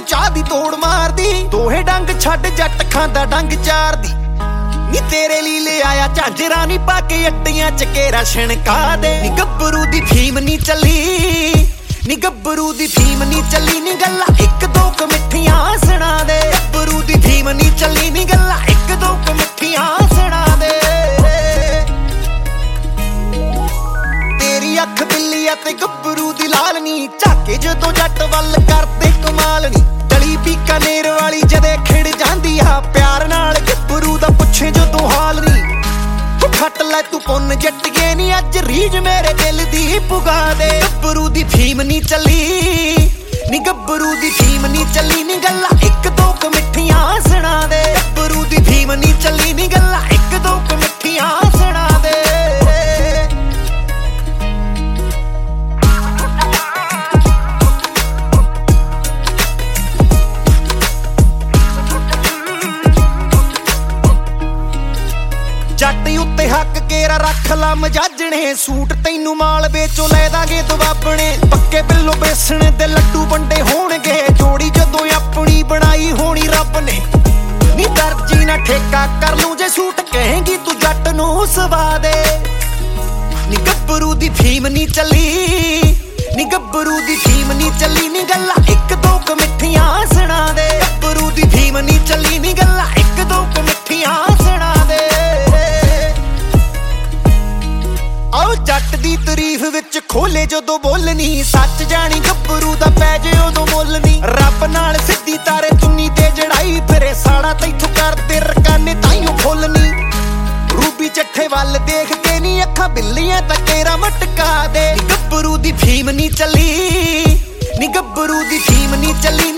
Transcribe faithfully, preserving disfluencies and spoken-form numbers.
ਚਾਹ ਦੀ ਤੋੜ ਮਾਰਦੀ ਦੋਹੇ ਡੰਗ ਛੱਡ ਜੱਟ ਖਾਂਦਾ ਡੰਗ ਚਾਰਦੀ ਨੀ ਤੇਰੇ ਲਈ ਲੈ ਆਇਆ ਝਾਂਜਰਾਂ ਨੀ ਪਾ ਕੇ ਅੱਡੀਆਂ ਚ ਕੇਰਾ ਛਣਕਾ ਦੇ ਨੀ ਗੱਭਰੂ ਦੀ ਫੀਮ ਨੀ ਚੱਲੀ ਨੀ ਗੱਭਰੂ ਦੀ ਫੀਮ ਨੀ ਚੱਲੀ ਨੀ ਗੱਲਾਂ ਇੱਕ ਦੋ ਕੁ ਮਿੱਠੀਆਂ ਸੁਣਾ ਦੇ ਗੱਭਰੂ ਦੀ ਫੀਮ ਨੀ ਚੱਲੀ ਨੀ ਗੱਲਾਂ ਇੱਕ ਦੋ ਕੁ ਮਿੱਠੀਆਂ ਸੁਣਾ ਦੇ ਤੇਰੀ ਅੱਖ ਬਿੱਲੀ ਅਤੇ ਗੱਭਰੂ ਦੀ ਲਾਲ ਨੀ ਝਾਕੇ ਜਦੋਂ ਜੱਟ ਵੱਲ ਕਰਦੇ ਕਮਾਲ ਨੀ ਗਲੀ ਬੀਕਾਨੇਰ ਵਾਲੀ ਜਦੇ ਖਿੜ ਜਾਂਦੀ ਆ ਪਿਆਰ ਨਾਲ ਗੱਭਰੂ ਦਾ ਪੁੱਛੇ ਜਦੋਂ ਹਾਲ ਨੀ ਖੱਟ ਲੈ ਤੂੰ ਪੁੰਨ ਜੱਟੀਏ ਨੀ ਅੱਜ ਰੀਝ ਮੇਰੇ ਦਿਲ ਦੀ ਪੁਗਾ ਦੇ ਗੱਭਰੂ ਦੀ ਫੀਮ ਨੀ ਚੱਲੀ ਨੀ ਗੱਭਰੂ ਦੀ ਫੀਮ ਨੀ ਚੱਲੀ ਨੀ ਗੱਲਾਂ ਇੱਕ ਦੋ ਕੁ ਮਿੱਠੀਆਂ ਸੁਣਾ ਦੇ ਗੱਭਰੂ ਦੀ ਫੀਮ ਨੀ ਚੱਲੀ ਨੀ ਗੱਲਾਂ ਇੱਕ ਦੋ ਕੁ ਮਿੱਠੀਆਂ ਸੁਣਾ ਦੇ ਜੱਟ ਉੱਤੇ ਹੱਕ ਕੇਰਾ ਰੱਖ ਲਾ ਮਜਾਜਣੇ ਸੂਟ ਤੈਨੂੰ ਮਾਲ ਵੇਚੋ ਲੈ ਦਾਂਗੇ ਦਵਾਬਣੇ ਪੱਕੇ ਬਿੱਲੋ ਬੇਸਣ ਤੇ ਲੱਡੂ ਵੰਡੇ ਹੋਣਗੇ ਜੋੜੀ ਜਦੋਂ ਆਪਣੀ ਬਣਾਈ ਹੋਣੀ ਰੱਬ ਨੇ ਨੀ ਦਰਜੀ ਨਾ ਠੇਕਾ ਕਰ ਲੂੰ ਜੇ ਸੂਟ ਕਹੇਂਗੀ ਤੂੰ ਜੱਟ ਨੂੰ ਸਵਾ ਦੇ ਨੀ ਗੱਭਰੂ ਦੀ ਫੀਮ ਨੀ ਚੱਲੀ ਨੀ ਗੱਭਰੂ ਦੀ ਫੀਮ ਨੀ ਚੱਲੀ ਨੀ ਗੱਲਾਂ ਇੱਕ ਦੋ ਕੁ ਮਿੱਠੀਆਂ ਸੁਣਾ ਦੇ ਗੱਭਰੂ ਦੀ ਫੀਮ ਨੀ ਚੱਲੀ ਨੀ ਗੱਲਾਂ ਇੱਕ ਦੋ ਕੁ ਮਿੱਠੀਆਂ ਸੁਣਾ ਦੇ ਆਓ ਜੱਟ ਦੀ ਤਾਰੀਫ ਵਿੱਚ ਖੋਲੇ ਜਦੋਂ ਬੋਲਣੀ ਸੱਚ ਜਾਣੀ ਗੱਭਰੂ ਦਾ ਪੈ ਜੇ ਉਦੋਂ ਮੁੱਲ ਨੀ ਰੱਬ ਨਾਲ ਸਿੱਧੀ ਤਾਰੇ ਚੁੰਨੀ ਤੇ ਜੜਾਈ ਫਿਰੇ ਸਾੜਾ ਤੈਥੋਂ ਕਰਦੇ ਰਕਾਨੇ ਤਾਈਓ ਖੋਲਣੀ ਰੂਬੀ ਚੱਠੇ ਵੱਲ ਦੇਖ ਕੇ ਨੀ ਅੱਖਾਂ ਬਿੱਲੀਆਂ ਤਾਂ ਕੇਰਾ ਮਟਕਾ ਦੇ ਗੱਭਰੂ ਦੀ ਫੀਮ ਨੀ ਚੱਲੀ ਨੀ ਗੱਭਰੂ ਦੀ ਫੀਮ ਨੀ ਚੱਲੀ